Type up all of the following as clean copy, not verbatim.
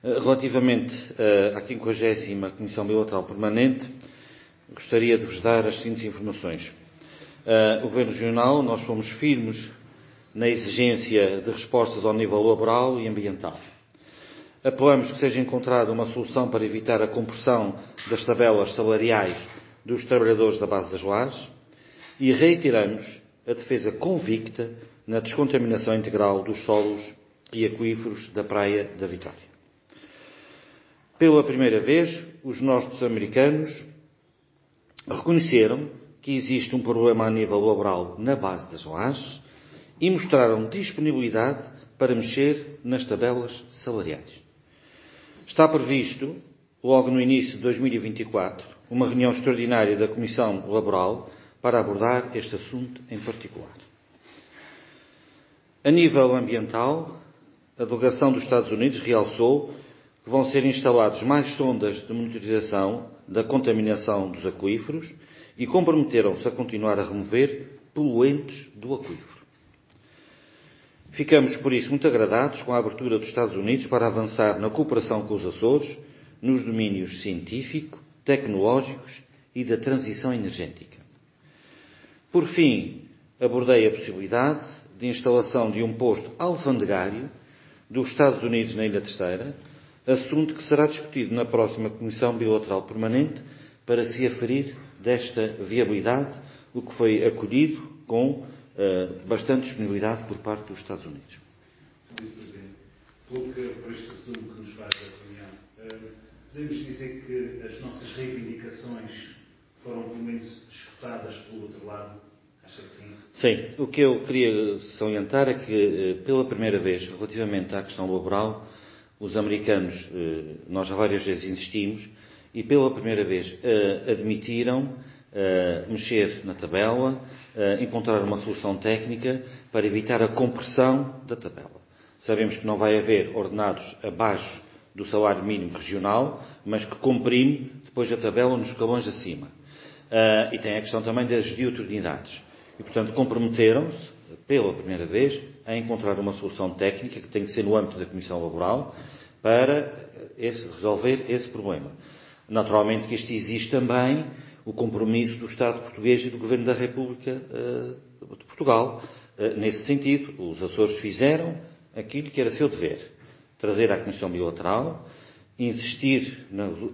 Relativamente à 50ª Comissão Bilateral Permanente, gostaria de vos dar as seguintes informações. O Governo Regional, nós fomos firmes na exigência de respostas ao nível laboral e ambiental. Apelamos que seja encontrada uma solução para evitar a compressão das tabelas salariais dos trabalhadores da base das lajes e reiteramos a defesa convicta na descontaminação integral dos solos e aquíferos da Praia da Vitória. Pela primeira vez, os norte-americanos reconheceram que existe um problema a nível laboral na base das lajes e mostraram disponibilidade para mexer nas tabelas salariais. Está previsto, logo no início de 2024, uma reunião extraordinária da Comissão Laboral para abordar este assunto em particular. A nível ambiental, a delegação dos Estados Unidos realçou que vão ser instalados mais sondas de monitorização da contaminação dos aquíferos e comprometeram-se a continuar a remover poluentes do aquífero. Ficamos, por isso, muito agradados com a abertura dos Estados Unidos para avançar na cooperação com os Açores nos domínios científico, tecnológicos e da transição energética. Por fim, abordei a possibilidade de instalação de um posto alfandegário dos Estados Unidos na Ilha Terceira, assunto que será discutido na próxima Comissão Bilateral Permanente para se aferir desta viabilidade, o que foi acolhido com bastante disponibilidade por parte dos Estados Unidos. Sr. Vice-Presidente, por este resumo que nos faz da reunião, podemos dizer que as nossas reivindicações foram, pelo menos, escutadas pelo outro lado? Acha que sim? Sim. O que eu queria salientar é que, pela primeira vez, relativamente à questão laboral, os americanos, nós já várias vezes insistimos, e pela primeira vez admitiram mexer na tabela, encontrar uma solução técnica para evitar a compressão da tabela. Sabemos que não vai haver ordenados abaixo do salário mínimo regional, mas que comprime depois a tabela nos escalões acima. E tem a questão também das diuturnidades. E, portanto, comprometeram-se, pela primeira vez, a encontrar uma solução técnica, que tem que ser no âmbito da Comissão Laboral, para resolver esse problema. Naturalmente que isto existe também o compromisso do Estado português e do Governo da República de Portugal. Nesse sentido, os Açores fizeram aquilo que era seu dever. Trazer à Comissão Bilateral, insistir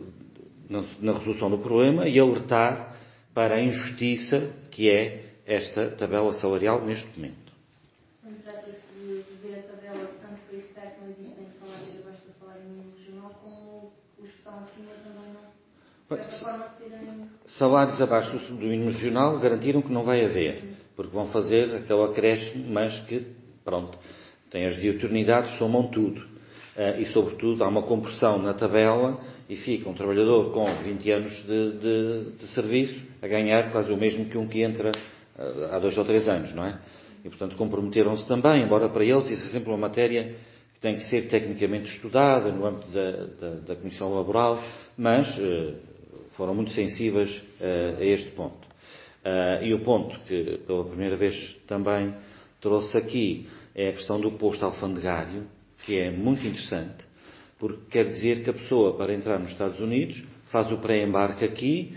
na resolução do problema e alertar para a injustiça que é esta tabela salarial neste momento. Trata-se de ver a tabela tanto para evitar que não existem salários abaixo do salário mínimo regional, como os que estão acima também não, de certa forma, terem... Salários abaixo do mínimo regional garantiram que não vai haver, porque vão fazer aquele acréscimo, mas que, pronto, tem as diuturnidades, somam tudo. E, sobretudo, há uma compressão na tabela e fica um trabalhador com 20 anos de serviço a ganhar quase o mesmo que um que entra há 2 ou 3 anos, não é? E, portanto, comprometeram-se também, embora para eles isso é sempre uma matéria que tem que ser tecnicamente estudada no âmbito da Comissão Laboral, mas foram muito sensíveis a este ponto. E o ponto que, pela primeira vez, também trouxe aqui é a questão do posto alfandegário, que é muito interessante, porque quer dizer que a pessoa, para entrar nos Estados Unidos, faz o pré-embarque aqui,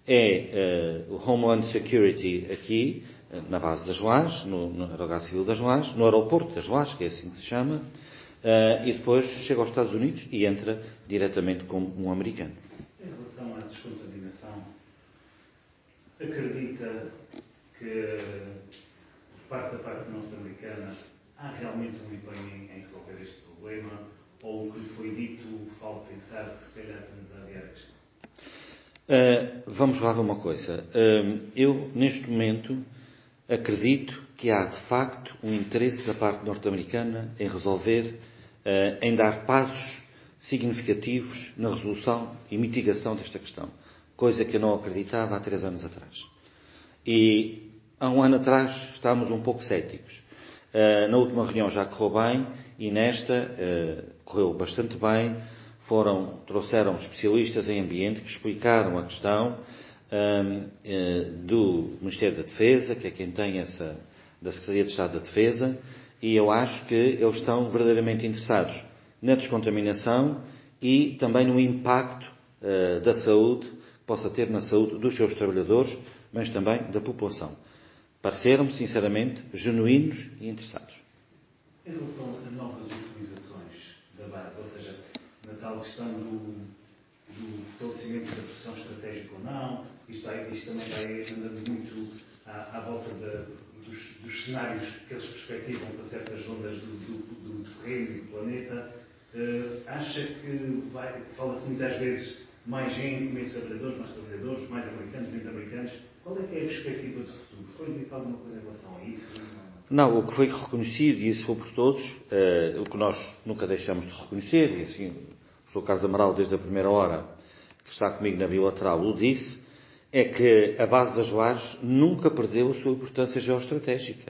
o Homeland Security aqui, na base das Lajes, no aeroporto civil das Lajes, no aeroporto das Lajes, que é assim que se chama, e depois chega aos Estados Unidos e entra diretamente como um americano. Em relação à descontaminação, acredita que, por parte da parte norte-americana, há realmente um empenho em resolver este problema, ou o que lhe foi dito faz pensar que se calhar estamos a adiar isto? Vamos lá ver uma coisa. Eu, neste momento, acredito que há, de facto, um interesse da parte norte-americana em resolver, em dar passos significativos na resolução e mitigação desta questão. Coisa que eu não acreditava há 3 anos atrás. E, há 1 ano atrás, estávamos um pouco céticos. Na última reunião já correu bem e nesta correu bastante bem. Trouxeram especialistas em ambiente que explicaram a questão do Ministério da Defesa, que é quem tem da Secretaria de Estado da Defesa, e eu acho que eles estão verdadeiramente interessados na descontaminação e também no impacto da saúde que possa ter na saúde dos seus trabalhadores, mas também da população. Pareceram-me, sinceramente, genuínos e interessados. Em relação a novas utilizações da base, ou seja, na tal questão do fortalecimento da posição estratégica ou não, isto também vai andando muito à volta dos cenários que eles perspectivam para certas zonas do terreno e do planeta. Acha que fala-se muitas vezes mais gente, menos trabalhadores, mais americanos, menos americanos. Qual é que é a perspectiva de futuro? Foi dito alguma coisa em relação a isso? Não, o que foi reconhecido, e isso foi por todos, o que nós nunca deixamos de reconhecer, e assim, o Sr. Carlos Amaral, desde a primeira hora que está comigo na bilateral, o disse, é que a base das Lajes nunca perdeu a sua importância geoestratégica.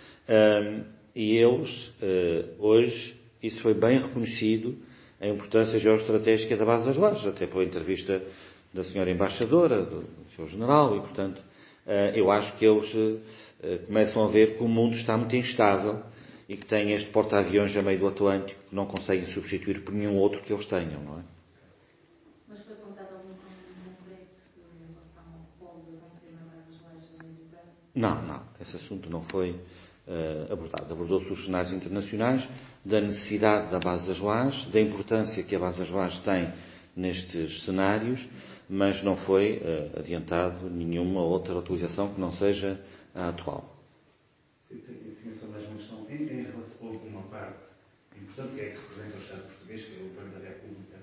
E eles, hoje, isso foi bem reconhecido, a importância geoestratégica da base das Lajes, até pela entrevista da senhora embaixadora, do Sr. General, e, portanto, eu acho que eles começam a ver que o mundo está muito instável e que tem este porta-aviões a meio do Atlântico que não conseguem substituir por nenhum outro que eles tenham, não é? Mas foi contado algum concreto em relação ao pouso acontecer na base das Lajes a meio do prazo? Não, esse assunto não foi abordado. Abordou-se os cenários internacionais, da necessidade da base das Lajes, da importância que a base das Lajes tem nestes cenários, mas não foi adiantado nenhuma outra utilização que não seja a atual. Tinha só mais uma questão. Houve uma parte importante que é que representa o Estado português, que é o Governo da República.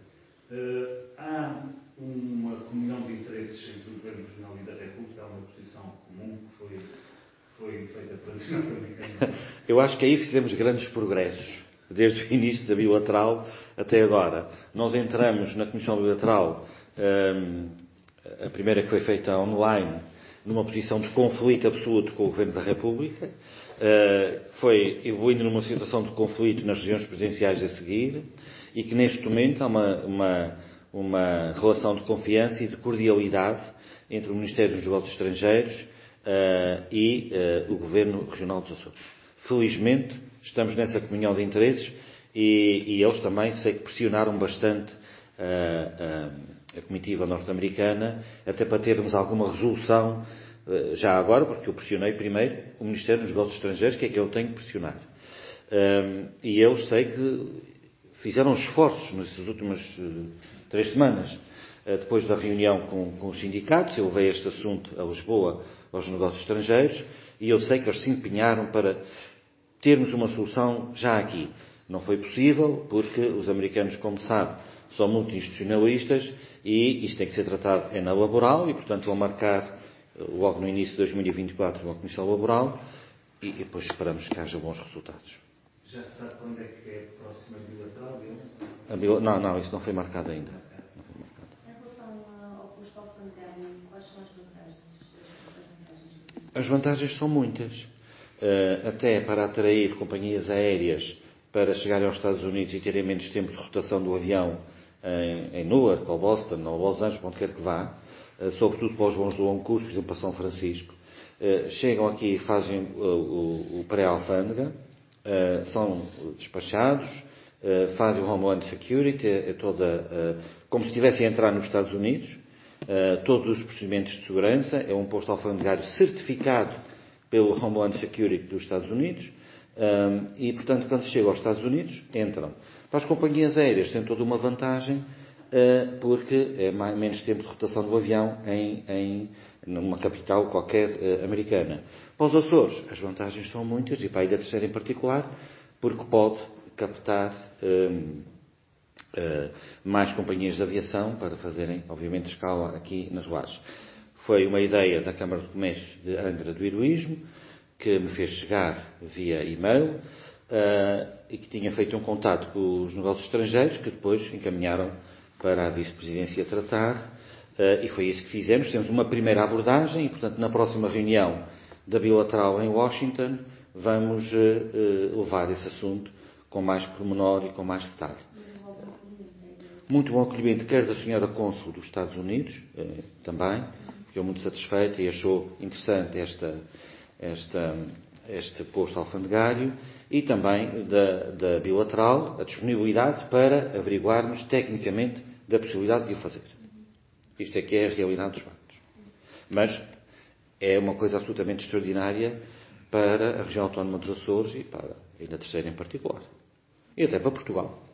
Há uma comunhão de interesses entre o Governo Regional e da República, há uma posição comum que foi feita para os norte-americanos. Eu acho que aí fizemos grandes progressos, desde o início da bilateral até agora. Nós entramos na Comissão Bilateral, a primeira que foi feita online, numa posição de conflito absoluto com o Governo da República, foi evoluindo numa situação de conflito nas regiões presidenciais a seguir, e que neste momento há uma relação de confiança e de cordialidade entre o Ministério dos Negócios Estrangeiros e o Governo Regional dos Açores. Felizmente, estamos nessa comunhão de interesses e eles também sei que pressionaram bastante a comitiva norte-americana, até para termos alguma resolução, já agora, porque eu pressionei primeiro o Ministério dos Negócios Estrangeiros, que é que eu tenho que pressionar. E eu sei que fizeram esforços nessas últimas 3 semanas, depois da reunião com os sindicatos. Eu levei este assunto a Lisboa, aos negócios estrangeiros, e eu sei que eles se empenharam para termos uma solução já aqui. Não foi possível, porque os americanos, como sabe, são multi-institucionalistas e isto tem que ser tratado na laboral e, portanto, vão marcar logo no início de 2024 uma comissão laboral e depois esperamos que haja bons resultados. Já se sabe quando é que é a próxima bilateral? Não, isso não foi marcado ainda. Não foi marcado. Em relação ao custo alfandegário, quais são as vantagens? As vantagens são muitas. Até para atrair companhias aéreas para chegarem aos Estados Unidos e terem menos tempo de rotação do avião em Newark, ou Boston, ou Los Angeles, onde quer que vá, sobretudo para os voos de longo curso, por exemplo, para São Francisco, chegam aqui e fazem o pré-alfândega, são despachados, fazem o Homeland Security, como se estivessem a entrar nos Estados Unidos, todos os procedimentos de segurança, é um posto alfandegário certificado pelo Homeland Security dos Estados Unidos, e, portanto, quando chegam aos Estados Unidos, entram. Para as companhias aéreas tem toda uma vantagem, porque é menos tempo de rotação do avião numa capital qualquer americana. Para os Açores, as vantagens são muitas, e para a Ilha Terceira em particular, porque pode captar mais companhias de aviação para fazerem, obviamente, escala aqui nas Lajes. Foi uma ideia da Câmara de Comércio de Angra do Heroísmo, que me fez chegar via e-mail, e que tinha feito um contato com os negócios estrangeiros, que depois encaminharam para a vice-presidência tratar, e foi isso que fizemos. Temos uma primeira abordagem e, portanto, na próxima reunião da bilateral em Washington, vamos levar esse assunto com mais pormenor e com mais detalhe. Muito bom acolhimento, quer da senhora cônsul dos Estados Unidos, também, ficou muito satisfeita e achou interessante este posto alfandegário e também da bilateral a disponibilidade para averiguarmos tecnicamente da possibilidade de o fazer. Isto é que é a realidade dos factos. Mas é uma coisa absolutamente extraordinária para a região autónoma dos Açores e para a Ilha Terceira em particular. E até para Portugal.